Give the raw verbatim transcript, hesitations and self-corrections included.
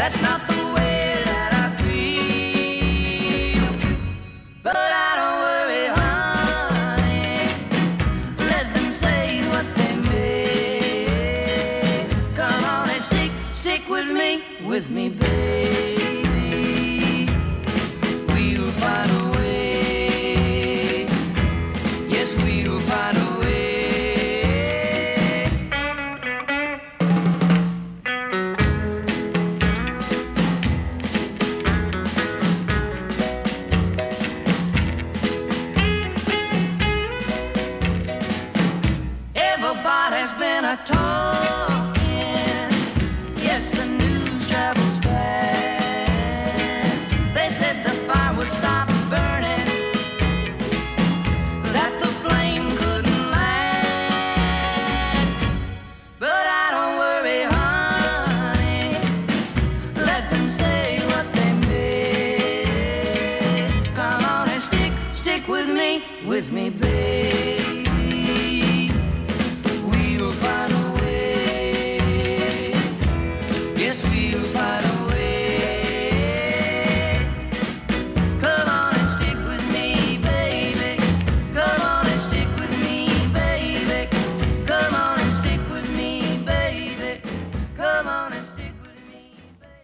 That's not the way that I feel. But I don't worry, honey. Let them say what they may. Come on and stick, stick with me, with me, baby. We'll find a way. Yes, we'll find a way. Everybody's been a talking. Yes, the news travels fast. They said the fire would stop burning, that the flame couldn't last. But I don't worry, honey. Let them say what they may. Come on and stick, stick with me, with me, babe.